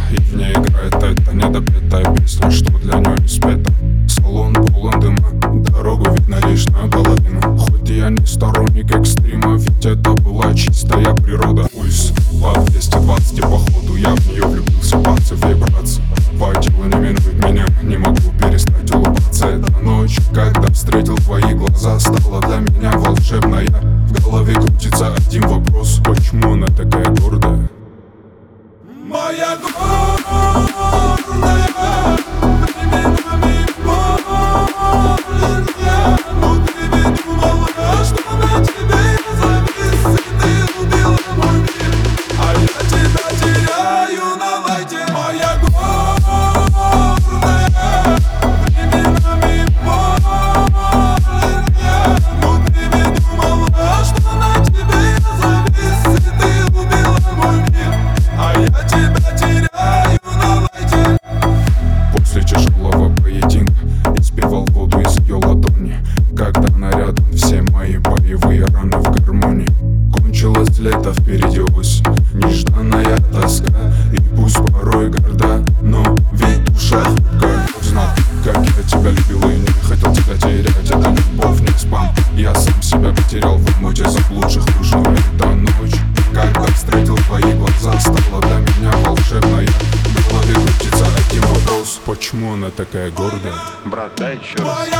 и в ней играет эта недопетая песня, что для нее не спета. Салон полон дыма, дорогу видно лишь наполовину. Хоть я не сторонник экстрима, ведь это была чистая природа. Пульс по 220 и походу я в нее влюбился, пальцы вибрации. Водила не минует меня, не могу перестать улыбаться. Эта ночь, когда встретил твои глаза, стала для меня волшебная. В голове крутится один вопрос: почему она такая гордая? Моя гордая, временами больная. Но ты ведь думала, что на тебе я завис, и ты убила мой мир, а я тебя теряю на лайте. Моя гордая, временами больная. Но ты ведь думала, что на тебе я завис, и ты убила мой мир, а я тебя теряю на лайте. После тяжелого поединка избивал воду из ее ладони. Когда она рядом, все мои боевые раны в гармонии. Кончилось лето, впереди осень, нежданная тоска. И пусть порой горда, но ведь душа хрупкая. Знал, как я тебя любил и не хотел тебя терять. Это любовь, не спам. Я сам себя потерял в омуте заблудших луж. Но эта ночь, когда встретил твои глаза, стала для меня волшебная. В голове крутится один вопрос: почему она такая гордая? Брат, дай еще раз.